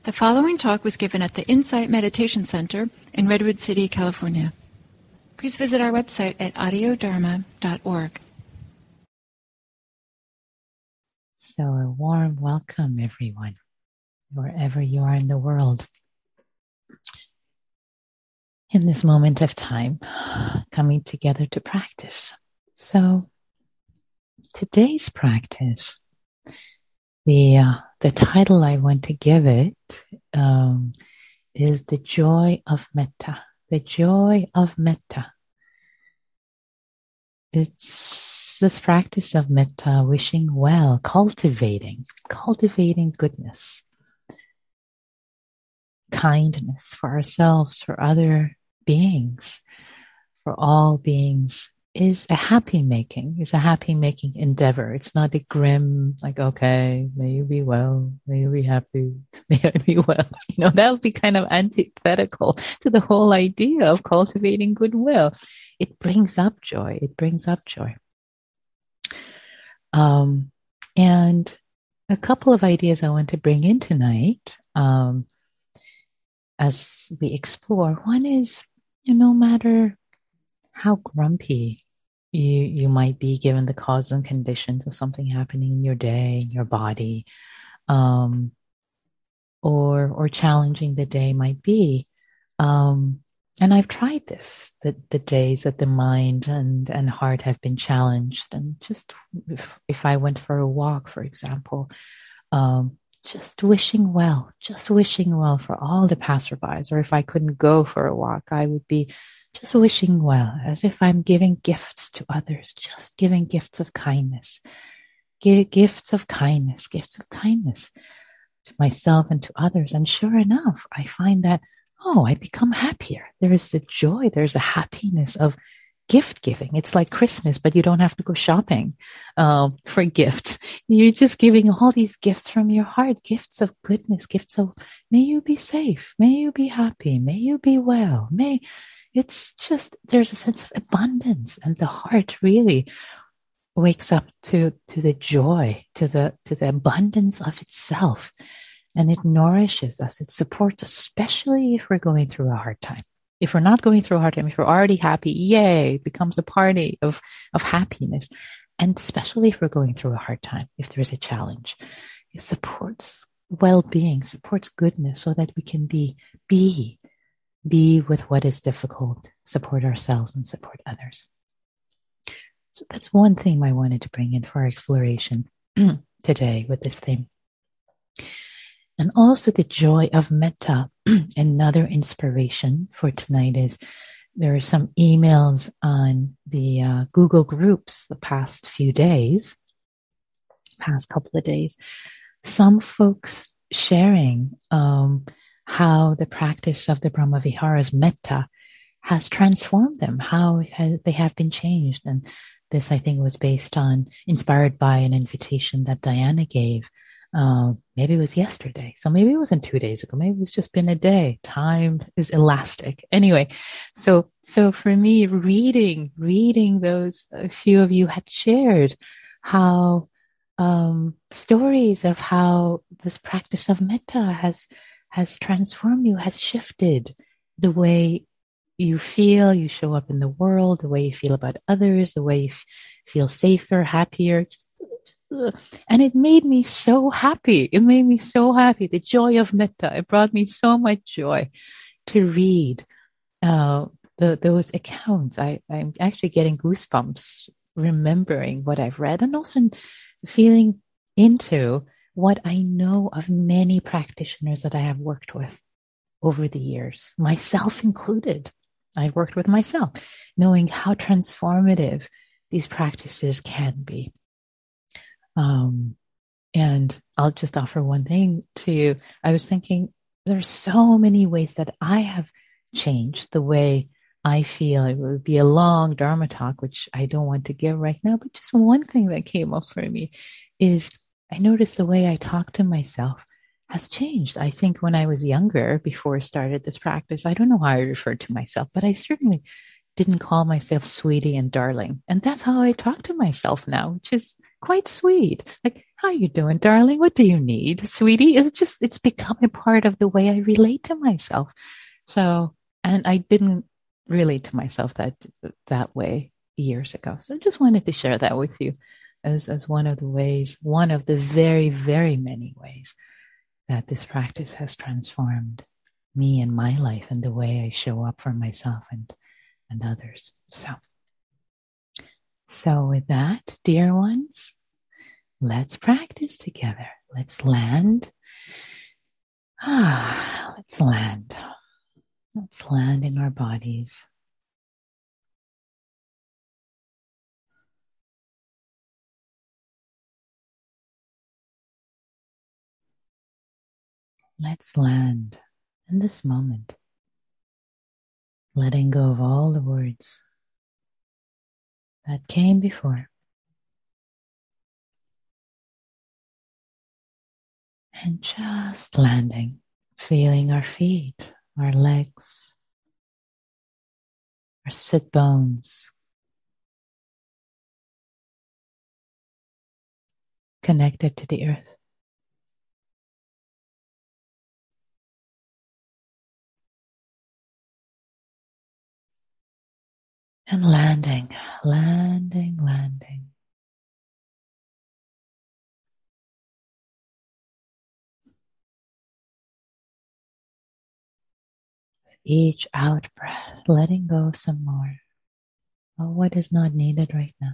The following talk was given at the Insight Meditation Center in Redwood City, California. Please visit our website at audiodharma.org. So a warm welcome, everyone, wherever you are in the world. In this moment of time, coming together to practice. So today's practice, the title I want to give it is The Joy of Metta. The Joy of Metta. It's this practice of metta, wishing well, cultivating goodness, kindness for ourselves, for other beings, for all beings, is a happy making endeavor. It's not a grim, like, okay, may you be well, may you be happy, may I be well. That would be kind of antithetical to the whole idea of cultivating goodwill. It brings up joy. And a couple of ideas I want to bring in tonight as we explore. One is, no matter how grumpy you might be given the cause and conditions of something happening in your day, in your body, or challenging the day might be. And I've tried this, the days that the mind and heart have been challenged. And just if I went for a walk, for example, just wishing well for all the passerbys. Or if I couldn't go for a walk, I would be just wishing well, as if I'm giving gifts to others, just giving gifts of kindness. Gifts of kindness to myself and to others. And sure enough, I find that, I become happier. There is the joy, there's a happiness of gift giving. It's like Christmas, but you don't have to go shopping for gifts. You're just giving all these gifts from your heart, gifts of goodness, gifts of, may you be safe, may you be happy, may you be well, it's just, there's a sense of abundance, and the heart really wakes up to the joy, to the abundance of itself, and it nourishes us. It supports, especially if we're going through a hard time. If we're not going through a hard time, if we're already happy, yay, it becomes a party of happiness. And especially if we're going through a hard time, if there's a challenge, it supports well-being, supports goodness, so that we can be with what is difficult, support ourselves and support others. So that's one theme I wanted to bring in for our exploration today with this theme. And also the joy of metta. Another inspiration for tonight is there are some emails on the Google groups the past couple of days. Some folks sharing how the practice of the Brahmaviharas metta has transformed them, how they have been changed. And this, I think, was inspired by an invitation that Diana gave. Maybe it was yesterday. So maybe it wasn't 2 days ago. Maybe it's just been a day. Time is elastic. Anyway, so for me, reading those, a few of you had shared how stories of how this practice of metta has transformed you, has shifted the way you feel, you show up in the world, the way you feel about others, the way you feel safer, happier. And it made me so happy. The joy of metta. It brought me so much joy to read those accounts. I'm actually getting goosebumps remembering what I've read, and also feeling into what I know of many practitioners that I have worked with over the years, myself included. I've worked with myself, knowing how transformative these practices can be. And I'll just offer one thing to you. I was thinking there's so many ways that I have changed the way I feel. It would be a long Dharma talk, which I don't want to give right now, but just one thing that came up for me is I noticed the way I talk to myself has changed. I think when I was younger, before I started this practice, I don't know how I referred to myself, but I certainly didn't call myself sweetie and darling. And that's how I talk to myself now, which is quite sweet. Like, How you doing, darling? What do you need, sweetie? It's become a part of the way I relate to myself. So, and I didn't relate to myself that way years ago. So I just wanted to share that with you as one of the ways, one of the very, very many ways that this practice has transformed me and my life and the way I show up for myself and others. So with that, dear ones, let's practice together. Let's land. Let's land. Let's land in our bodies. Let's land in this moment, letting go of all the words that came before. And just landing, feeling our feet, our legs, our sit bones connected to the earth. And landing, landing, landing. Each out breath, letting go some more of what is not needed right now.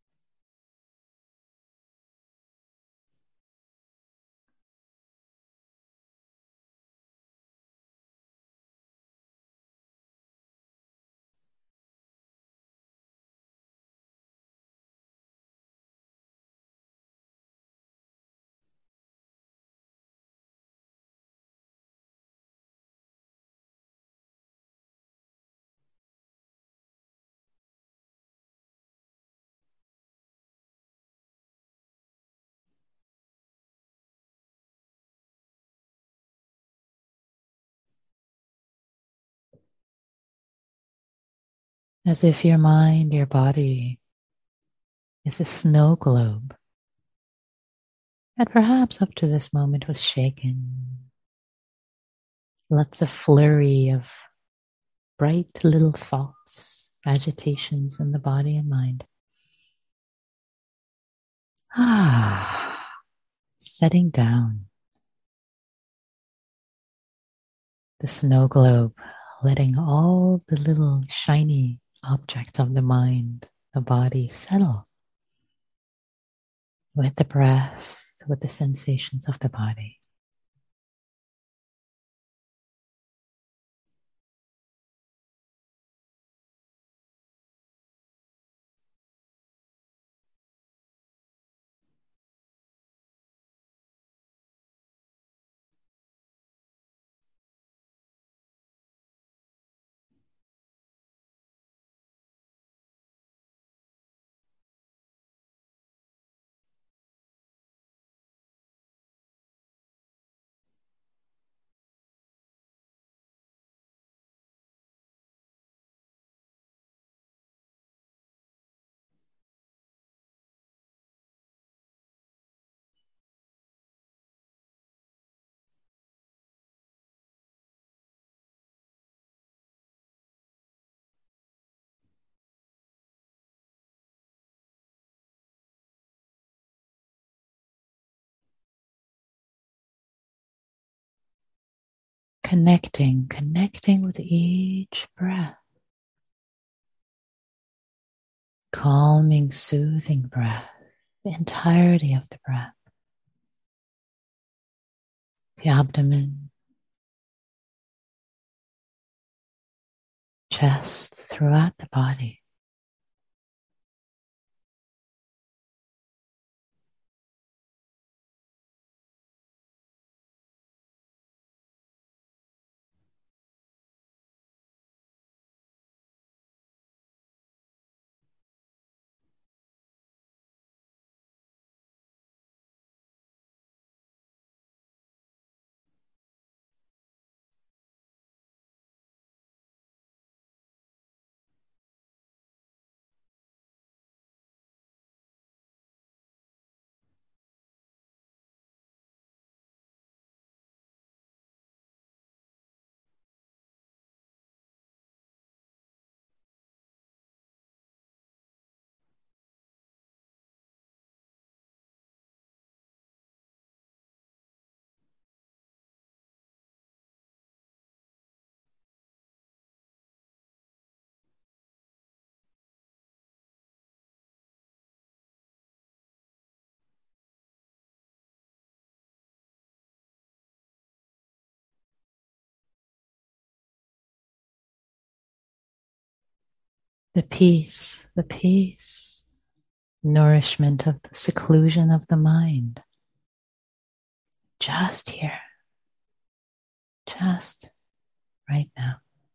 As if your mind, your body is a snow globe that perhaps up to this moment was shaken. Lots of flurry of bright little thoughts, agitations in the body and mind. Setting down the snow globe, letting all the little shiny objects of the mind, the body settle with the breath, with the sensations of the body. Connecting with each breath. Calming, soothing breath, the entirety of the breath. The abdomen, chest, throughout the body. the peace, nourishment of the seclusion of the mind. Just here, just right now.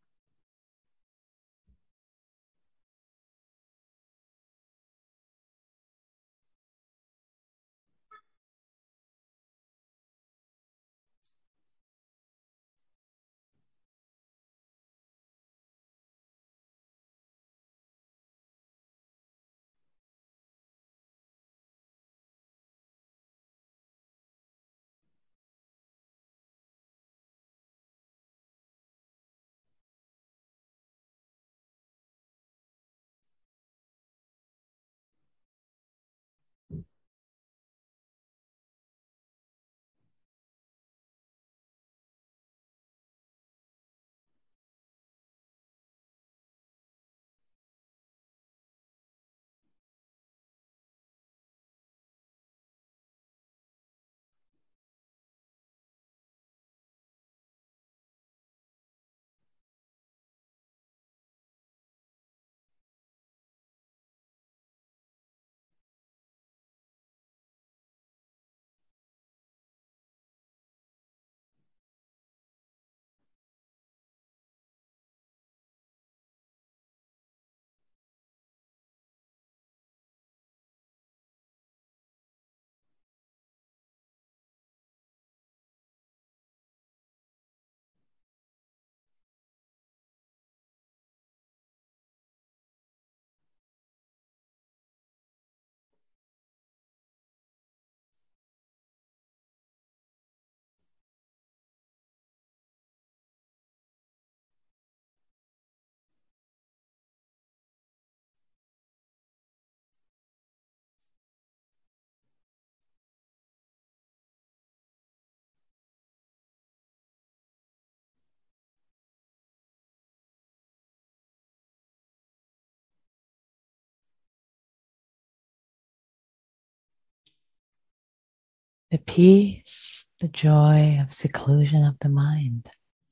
The peace, the joy of seclusion of the mind.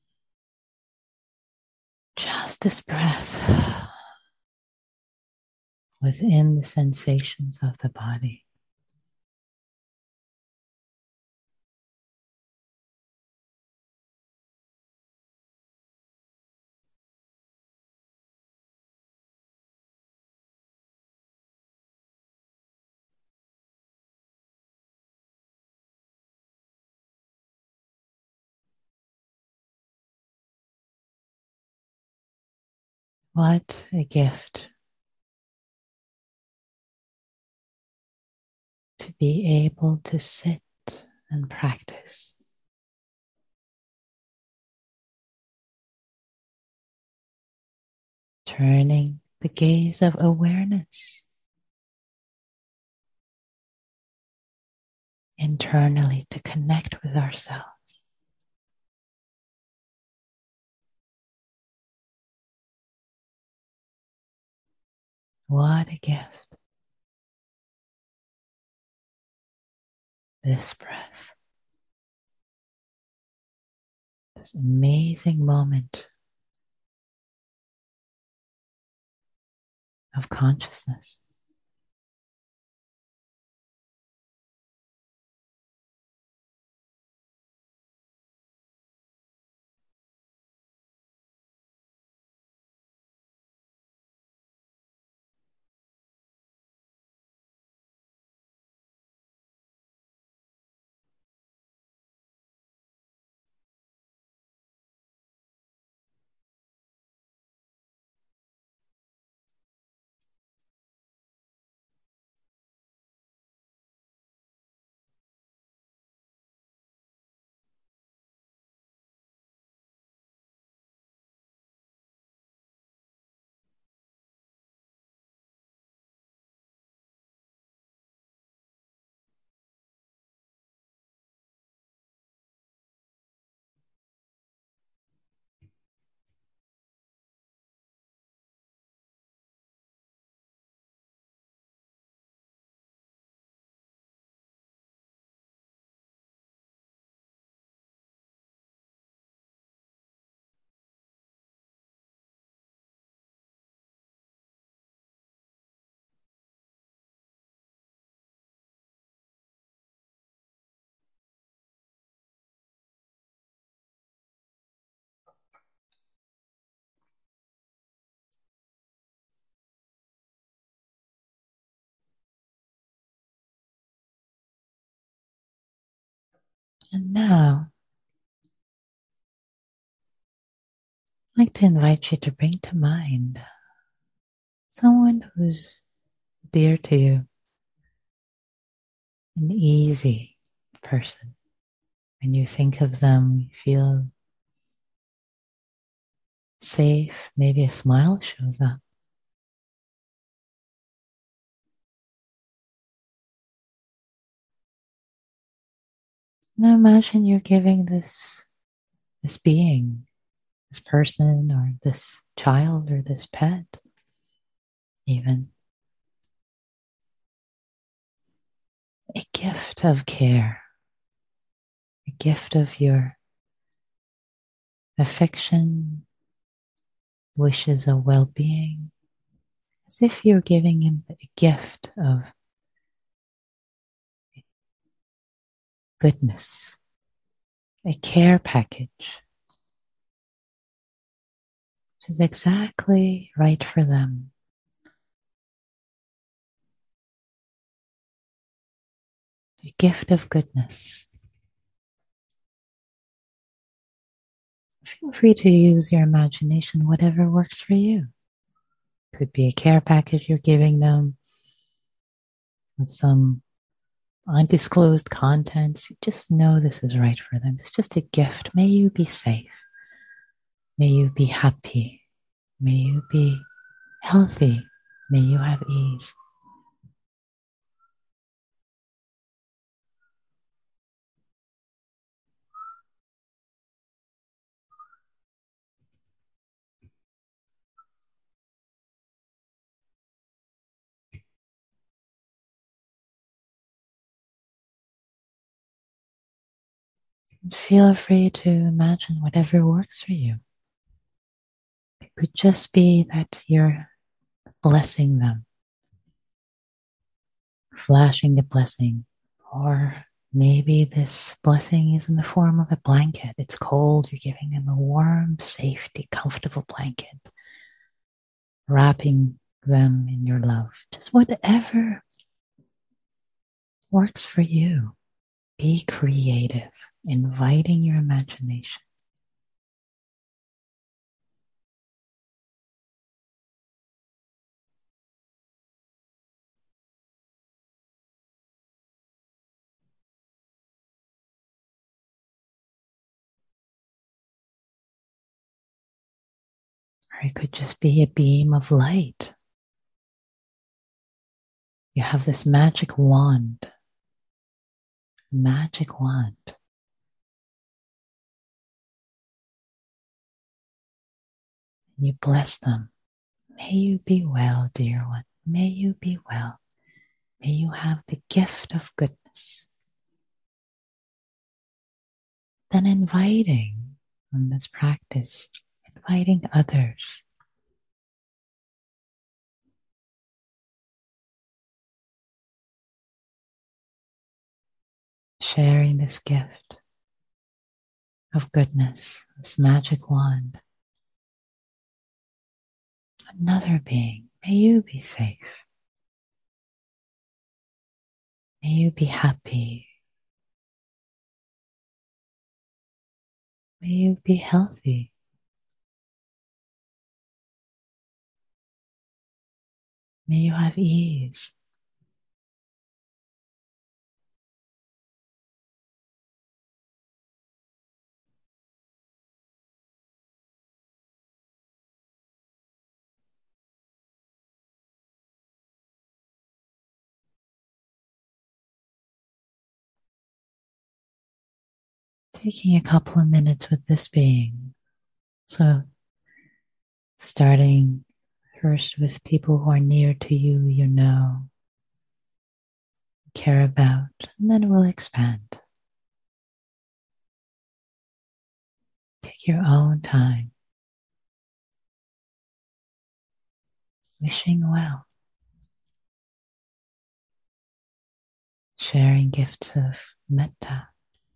Just this breath within the sensations of the body. What a gift to be able to sit and practice. Turning the gaze of awareness internally to connect with ourselves. What a gift. This breath, this amazing moment of consciousness. And now, I'd like to invite you to bring to mind someone who's dear to you, an easy person. When you think of them, you feel safe, maybe a smile shows up. Now imagine you're giving this being, this person or this child or this pet even, a gift of care, a gift of your affection, wishes of well-being, as if you're giving him a gift of goodness, a care package, which is exactly right for them. A gift of goodness. Feel free to use your imagination, whatever works for you. Could be a care package you're giving them with some undisclosed contents. You just know this is right for them. It's just a gift. May you be safe. May you be happy. May you be healthy. May you have ease. Feel free to imagine whatever works for you. It could just be that you're blessing them, flashing the blessing, or maybe this blessing is in the form of a blanket. It's cold, you're giving them a warm, safety, comfortable blanket, wrapping them in your love. Just whatever works for you. Be creative, inviting your imagination. Or it could just be a beam of light. You have this magic wand. Magic wand. And you bless them. May you be well, dear one. May you be well. May you have the gift of goodness. Then inviting from this practice, inviting others. Sharing this gift of goodness, this magic wand. Another being, may you be safe. May you be happy. May you be healthy. May you have ease. Taking a couple of minutes with this being. So starting first with people who are near to you, you know, care about, and then we'll expand. Take your own time. Wishing well. Sharing gifts of metta.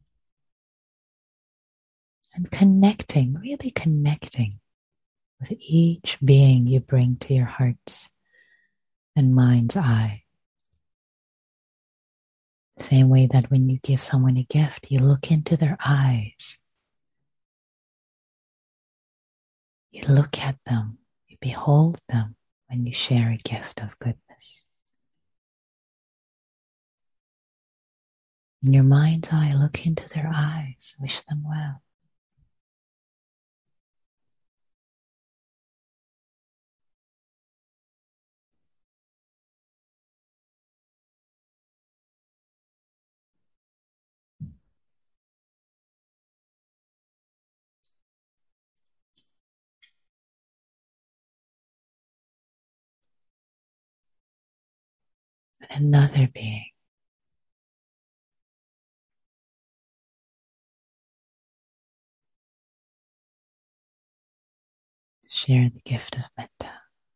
And connecting, really connecting with each being you bring to your heart's and mind's eye. Same way that when you give someone a gift, you look into their eyes. You look at them. You behold them when you share a gift of goodness. In your mind's eye, look into their eyes. Wish them well. Another being. Share the gift of metta.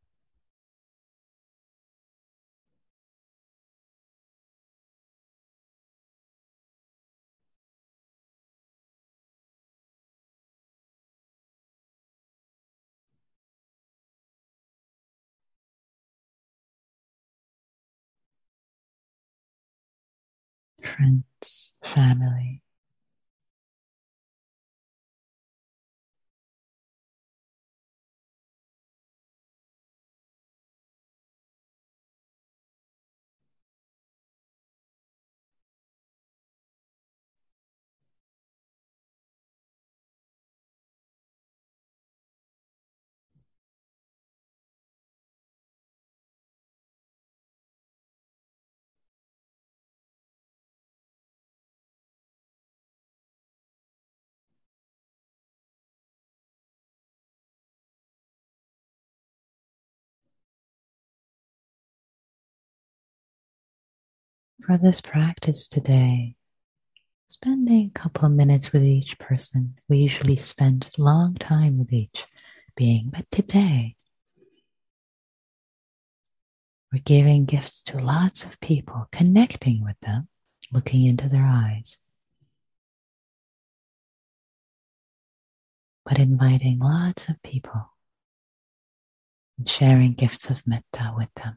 Friends, family, for this practice today, spending a couple of minutes with each person. We usually spend a long time with each being, but today we're giving gifts to lots of people, connecting with them, looking into their eyes, but inviting lots of people and sharing gifts of metta with them.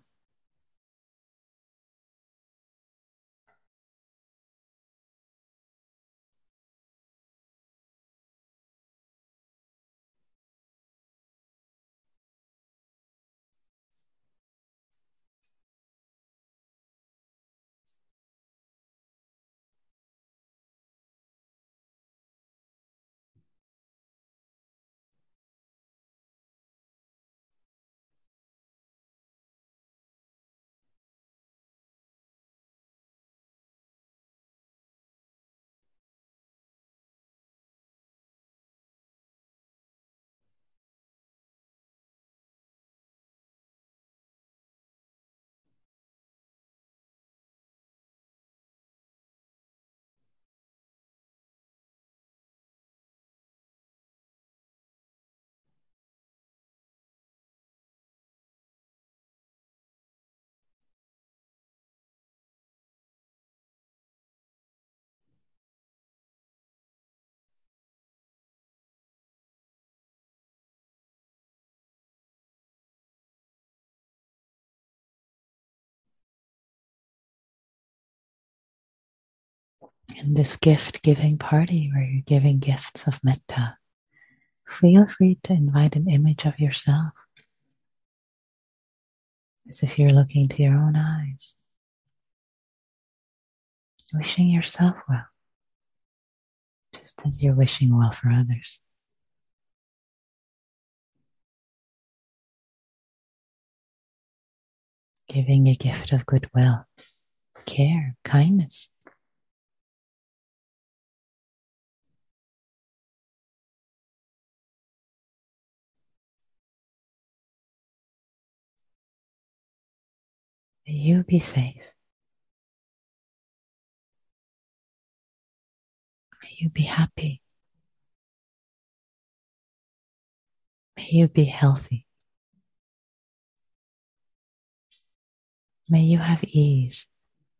In this gift-giving party where you're giving gifts of metta, feel free to invite an image of yourself as if you're looking to your own eyes, wishing yourself well, just as you're wishing well for others. Giving a gift of goodwill, care, kindness. May you be safe. May you be happy. May you be healthy. May you have ease,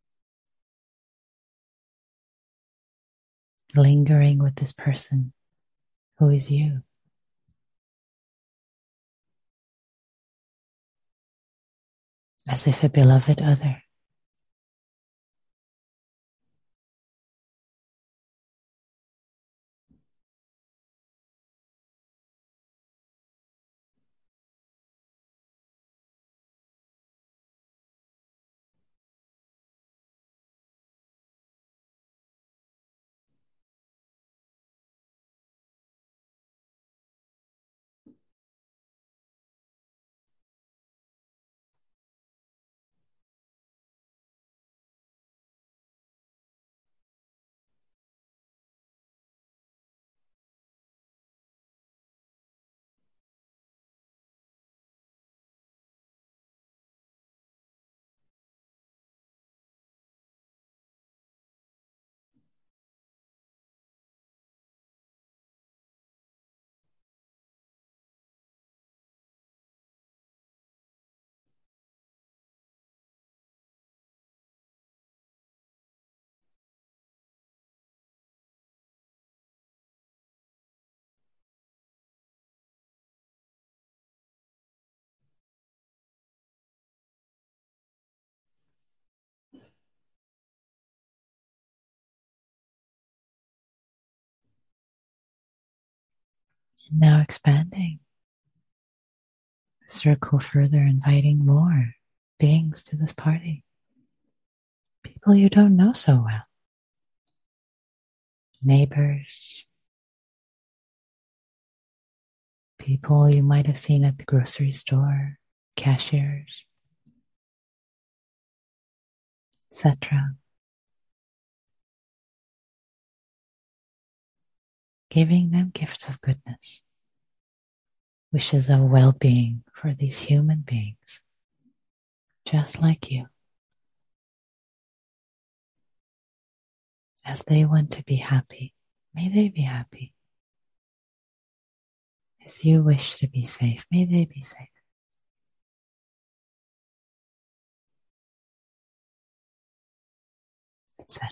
lingering with this person who is you. As if a beloved other. And now expanding the circle further, inviting more beings to this party. People you don't know so well. Neighbors. People you might have seen at the grocery store. Cashiers. Etc. Giving them gifts of goodness. Wishes of well-being for these human beings. Just like you. As they want to be happy, may they be happy. As you wish to be safe, may they be safe. Etc.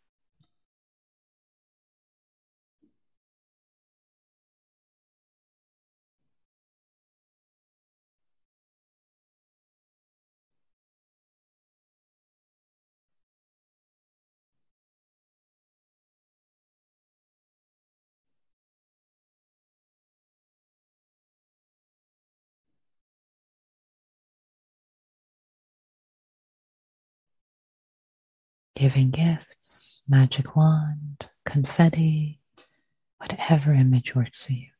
Giving gifts, magic wand, confetti, whatever image works for you.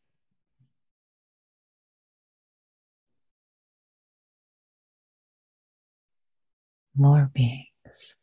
More beings.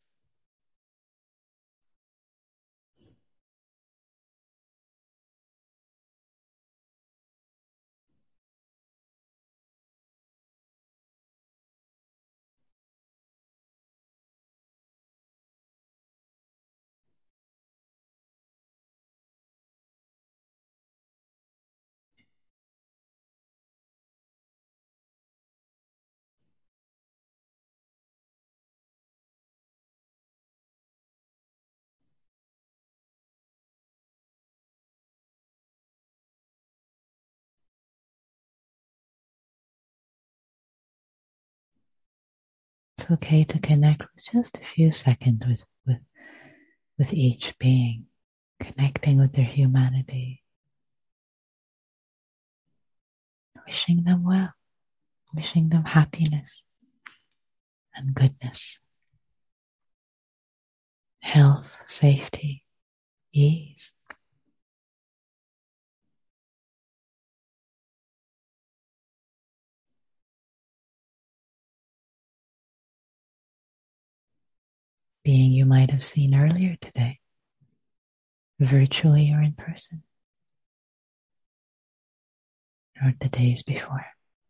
It's okay to connect with just a few seconds with each being, connecting with their humanity, wishing them well, wishing them happiness and goodness, health, safety, ease. Being you might have seen earlier today, virtually or in person, or the days before.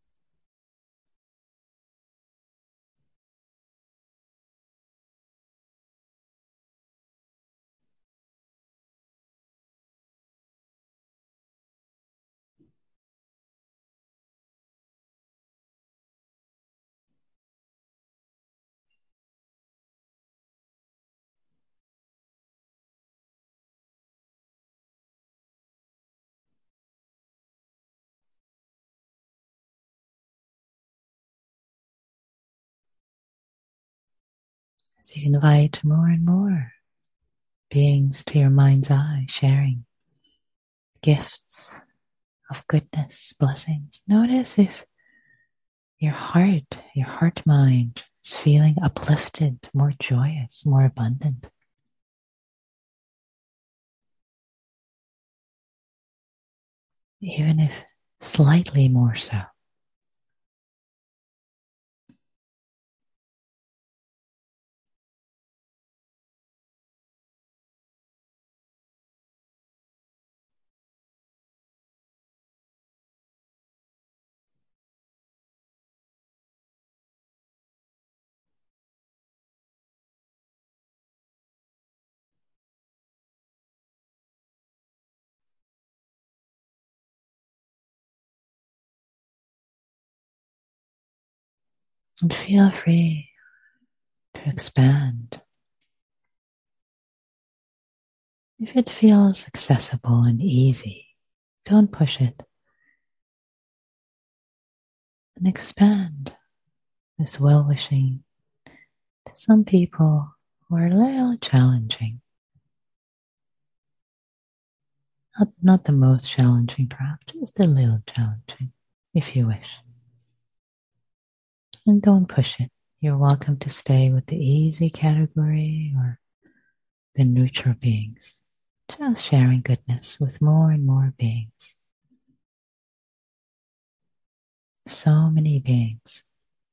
As you invite more and more beings to your mind's eye, sharing gifts of goodness, blessings. Notice if your heart mind is feeling uplifted, more joyous, more abundant. Even if slightly more so. And feel free to expand. If it feels accessible and easy, don't push it. And expand this well-wishing to some people who are a little challenging. Not the most challenging, perhaps, just a little challenging, if you wish. And don't push it. You're welcome to stay with the easy category or the neutral beings. Just sharing goodness with more and more beings. So many beings.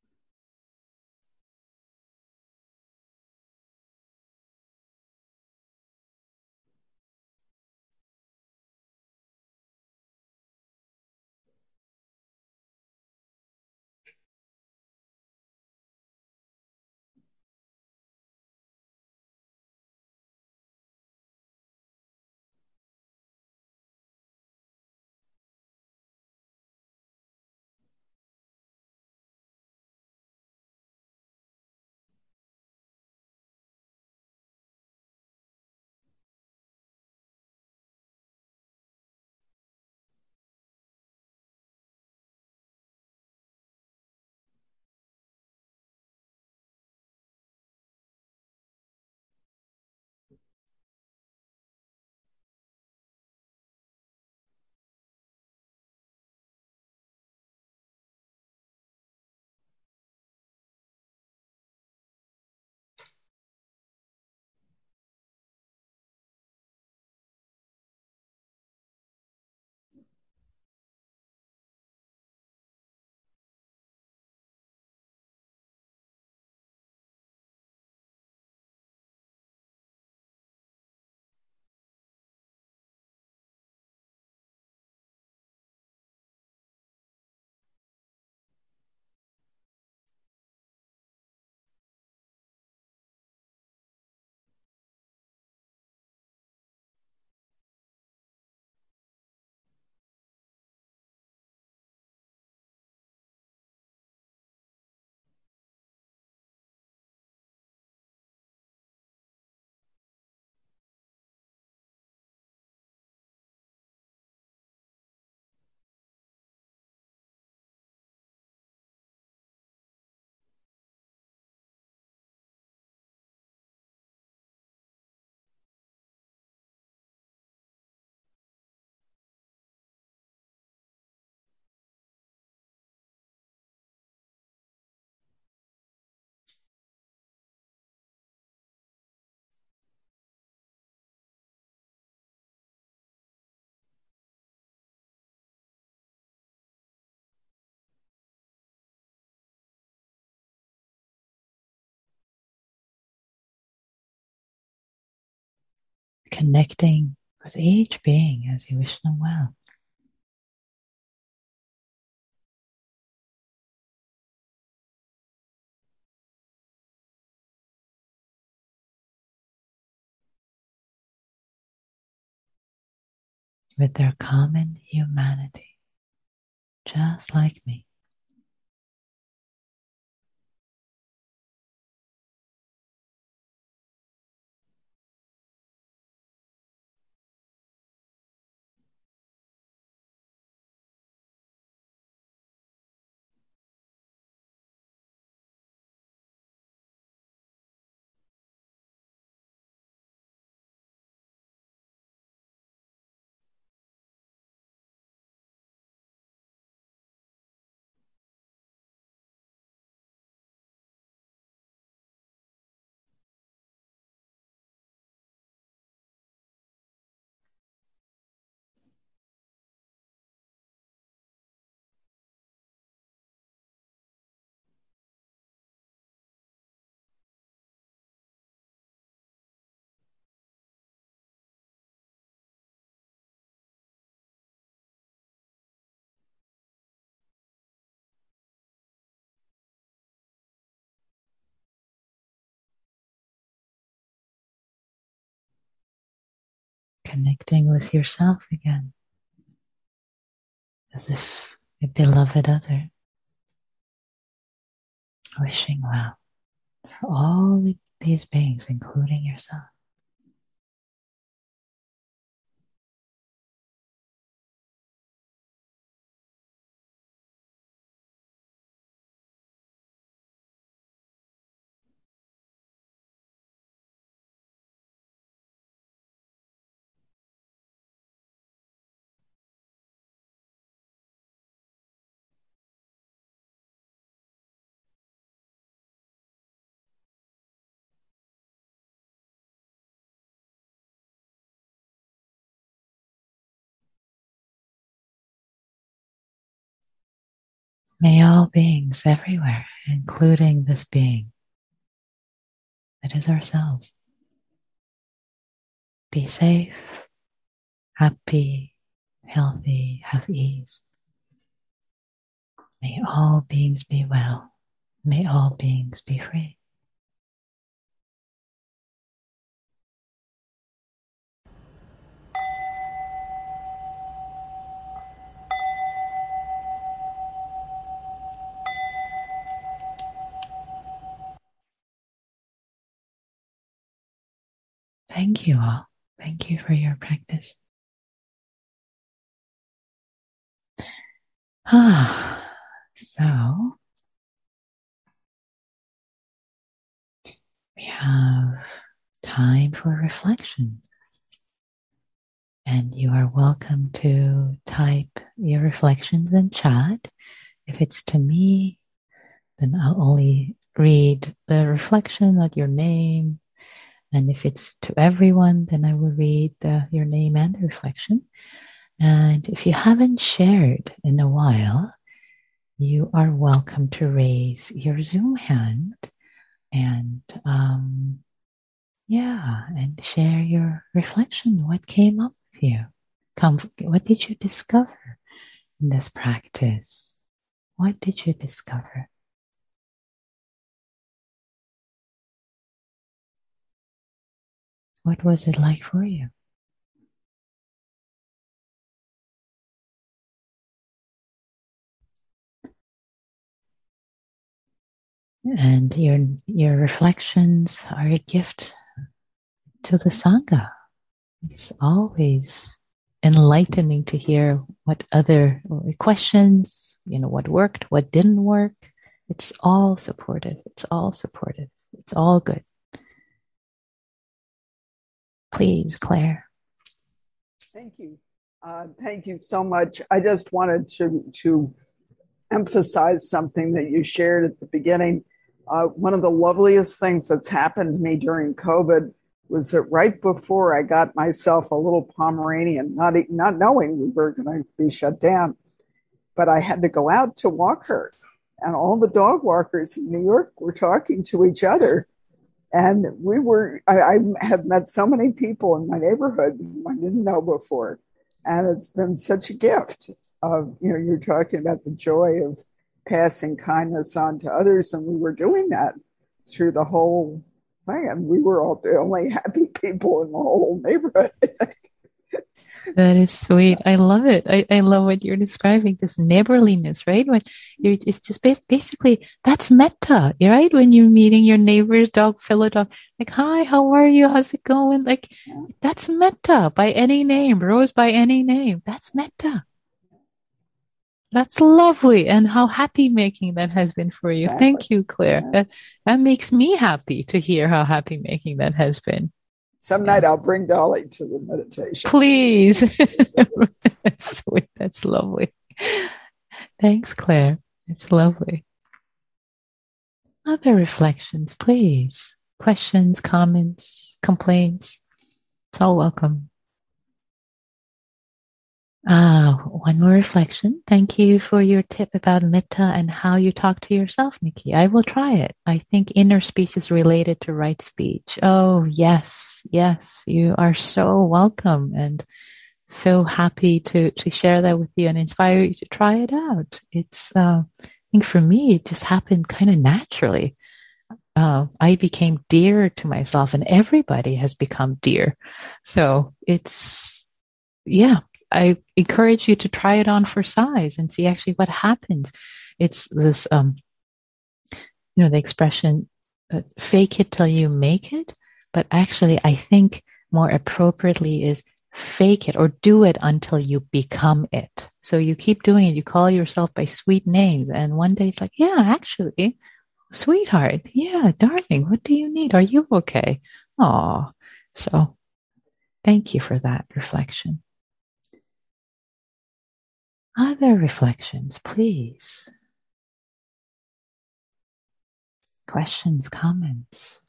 Connecting with each being as you wish them well. With their common humanity, just like me. Connecting with yourself again, as if a beloved other, wishing well for all these beings, including yourself. May all beings everywhere, including this being that is ourselves, be safe, happy, healthy, have ease. May all beings be well. May all beings be free. Thank you all. Thank you for your practice. So we have time for reflection. And you are welcome to type your reflections in chat. If it's to me, then I'll only read the reflection, not your name. And if it's to everyone, then I will read your name and the reflection. And if you haven't shared in a while, you are welcome to raise your Zoom hand and and share your reflection. What came up with you? What did you discover in this practice? What did you discover? What was it like for you? And your reflections are a gift to the Sangha. It's always enlightening to hear what other questions, what worked, what didn't work. It's all supportive. It's all supportive. It's all good. Please, Claire. Thank you. Thank you so much. I just wanted to emphasize something that you shared at the beginning. One of the loveliest things that's happened to me during COVID was that right before I got myself a little Pomeranian, not knowing we were going to be shut down, but I had to go out to walk her. And all the dog walkers in New York were talking to each other. And I have met so many people in my neighborhood whom I didn't know before. And it's been such a gift of, you're talking about the joy of passing kindness on to others. And we were doing that through the whole thing. And we were all the only happy people in the whole neighborhood. That is sweet. I love it. I love what you're describing, this neighborliness, right? It's just basically, that's metta, right? When you're meeting your neighbor's dog, fellow dog, like, hi, how are you? How's it going? Like, that's metta by any name, Rose by any name. That's metta. That's lovely. And how happy making that has been for you. Exactly. Thank you, Claire. Yeah. That makes me happy to hear how happy making that has been. Some night I'll bring Dolly to the meditation. Please. That's sweet. That's lovely. Thanks, Claire. It's lovely. Other reflections, please. Questions, comments, complaints. It's all welcome. One more reflection. Thank you for your tip about metta and how you talk to yourself, Nikki. I will try it. I think inner speech is related to right speech. Oh, yes. Yes. You are so welcome and so happy to share that with you and inspire you to try it out. It's, I think for me, it just happened kind of naturally. I became dear to myself and everybody has become dear. So I encourage you to try it on for size and see actually what happens. It's this, the expression, fake it till you make it. But actually, I think more appropriately is fake it or do it until you become it. So you keep doing it. You call yourself by sweet names. And one day it's like, yeah, actually, sweetheart. Yeah, darling, what do you need? Are you okay? Oh, so thank you for that reflection. Other reflections, please. Questions, comments.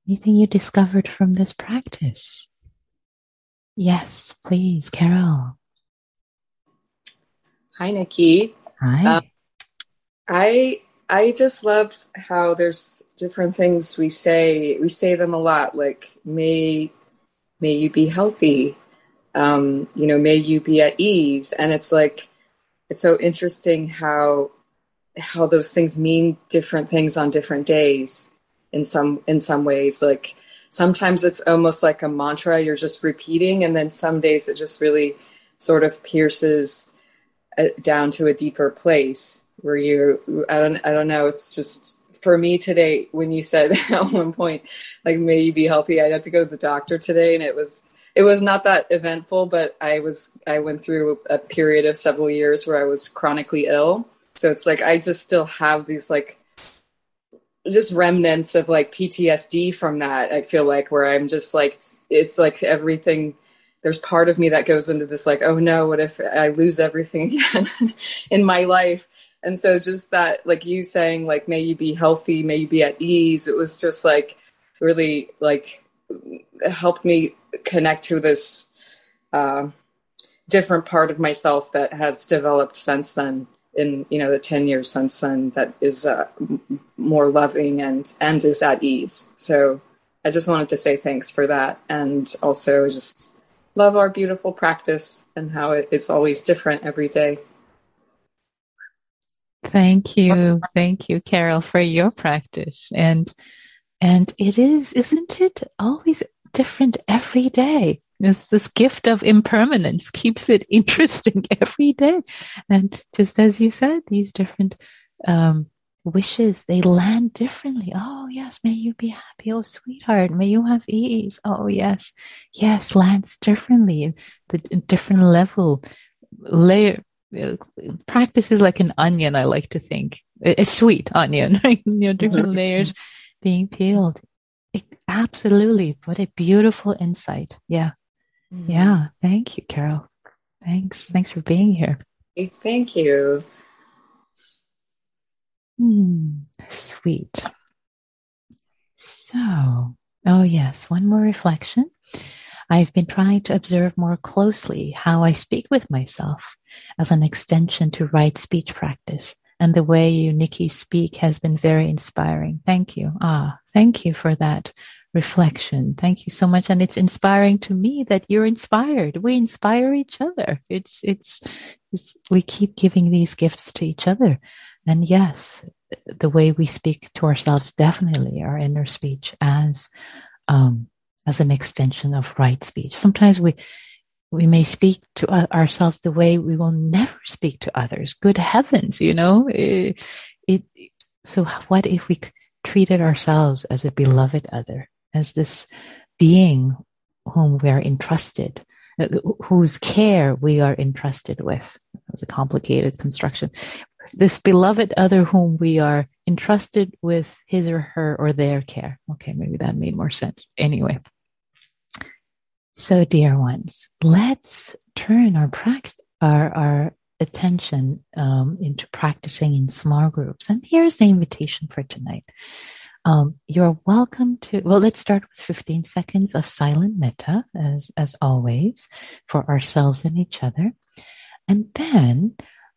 Anything you discovered from this practice? Yes, please, Carol. Hi, Nikki. Hi. I just love how there's different things we say. We say them a lot, like may you be healthy. May you be at ease. And it's like it's so interesting how those things mean different things on different days in some ways. Like sometimes it's almost like a mantra you're just repeating, and then some days it just really sort of pierces down to a deeper place where I don't know. It's just for me today, when you said at one point, like, may you be healthy, I had to go to the doctor today, and it was not that eventful, but I went through a period of several years where I was chronically ill. So it's like, I just still have these like just remnants of like PTSD from that. I feel like where I'm just like, it's like everything, there's part of me that goes into this like, oh no, what if I lose everything again in my life? And so just that, like you saying, like, may you be healthy, may you be at ease. It was just like really like helped me connect to this different part of myself that has developed since then in, the 10 years since then, that is more loving and is at ease. So I just wanted to say thanks for that. And also just love our beautiful practice and how it is always different every day. Thank you, Carol, for your practice. And it is, isn't it, always different every day? It's this gift of impermanence keeps it interesting every day. And just as you said, these different wishes, they land differently. Oh, yes, may you be happy. Oh, sweetheart, may you have ease. Oh, yes, lands differently. The different layer. Practice is like an onion, I like to think. A sweet onion, right? Different layers being peeled. Absolutely. What a beautiful insight. Yeah. Mm-hmm. Yeah. Thank you, Carol. Thanks for being here. Thank you. Sweet. So, oh yes, one more reflection. I've been trying to observe more closely how I speak with myself as an extension to right speech practice. And the way you, Nikki, speak has been very inspiring. Thank you. Thank you for that reflection. Thank you so much. And it's inspiring to me that you're inspired. We inspire each other. It's we keep giving these gifts to each other. And yes, the way we speak to ourselves, definitely our inner speech as an extension of right speech. Sometimes we may speak to ourselves the way we will never speak to others. Good heavens, so what if we treated ourselves as a beloved other, as this being whom we are entrusted, whose care we are entrusted with? It was a complicated construction. This beloved other whom we are entrusted with his or her or their care. Okay, maybe that made more sense. Anyway. So, dear ones, let's turn our attention into practicing in small groups. And here's the invitation for tonight. You're welcome to, let's start with 15 seconds of silent metta, as always, for ourselves and each other. And then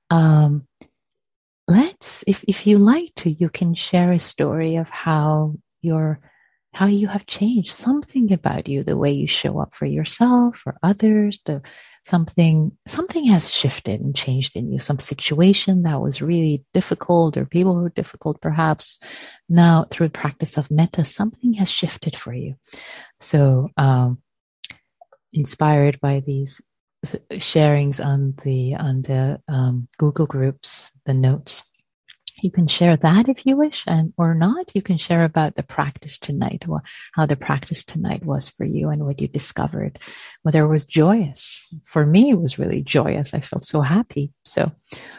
if you like to, you can share a story of how you have changed, something about you, the way you show up for yourself or others, something has shifted and changed in you, some situation that was really difficult or people who were difficult perhaps. Now through the practice of metta, something has shifted for you. So inspired by these sharings on the Google groups, the notes, you can share that if you wish, or not. You can share about the practice tonight, how the practice tonight was for you and what you discovered, whether it was joyous. For me, it was really joyous. I felt so happy. So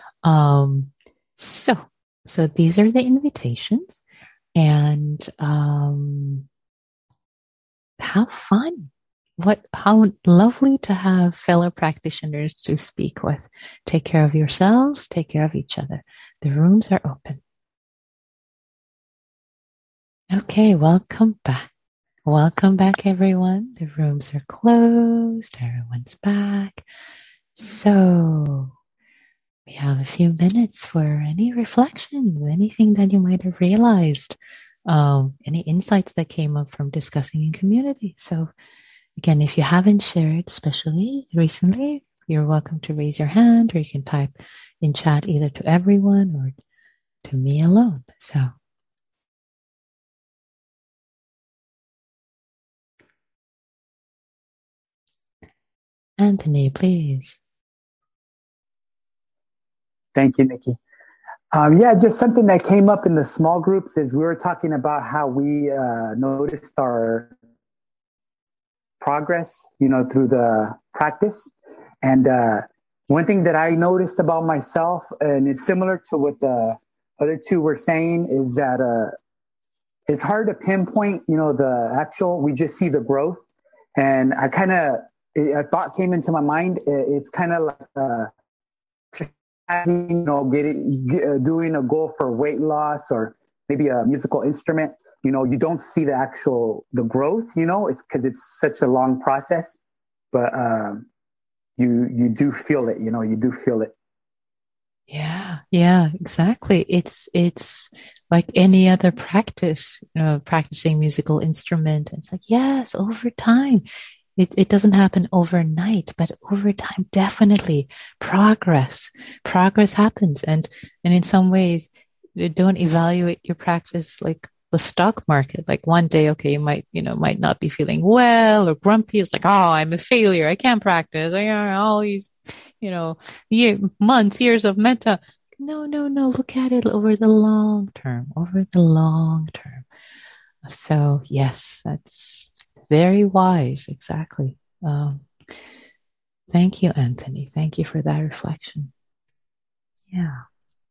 these are the invitations, and have fun. How lovely to have fellow practitioners to speak with. Take care of yourselves, take care of each other. The rooms are open. Okay, welcome back. Welcome back, everyone. The rooms are closed. Everyone's back. So we have a few minutes for any reflections, anything that you might have realized, any insights that came up from discussing in community. So again, if you haven't shared, especially recently, you're welcome to raise your hand, or you can type in chat either to everyone or to me alone. So Anthony, please. Thank you, Nikki. Yeah, just something that came up in the small groups is we were talking about how we noticed our progress, through the practice. And one thing that I noticed about myself, and it's similar to what the other two were saying, is that it's hard to pinpoint, the actual, we just see the growth. And a thought came into my mind. It's kind of like, doing a goal for weight loss or maybe a musical instrument, you don't see the growth, it's because it's such a long process, but you do feel it, you do feel it. Yeah, exactly. It's like any other practice, practicing musical instrument. It's like, yes, over time. It doesn't happen overnight, but over time, definitely progress happens. And in some ways, you don't evaluate your practice like the stock market. Like one day, okay, you might not be feeling well or grumpy. It's like, oh, I'm a failure. I can't practice. All these, years of metta. No. Look at it over the long term, So yes, that's very wise. Exactly. Thank you, Anthony. Thank you for that reflection. Yeah.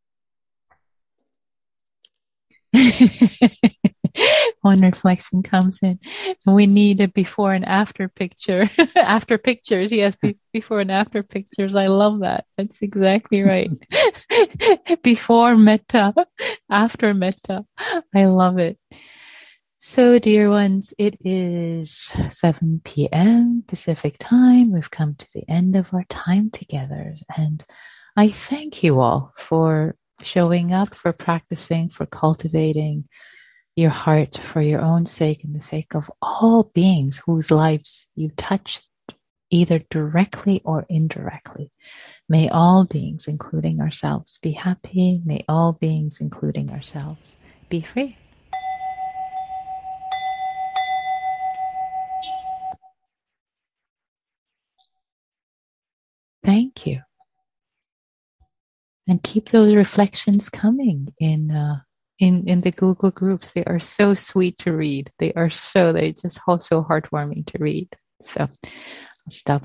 One reflection comes in. We need a before and after picture. After pictures. Yes, before and after pictures. I love that. That's exactly right. Before metta, after metta. I love it. So, dear ones, it is 7 p.m. Pacific time. We've come to the end of our time together. And I thank you all for showing up, for practicing, for cultivating your heart for your own sake and the sake of all beings whose lives you touched, either directly or indirectly. May all beings, including ourselves, be happy. May all beings, including ourselves, be free. Thank you. And keep those reflections coming in the Google groups. They are so sweet to read. They just so heartwarming to read. So I'll stop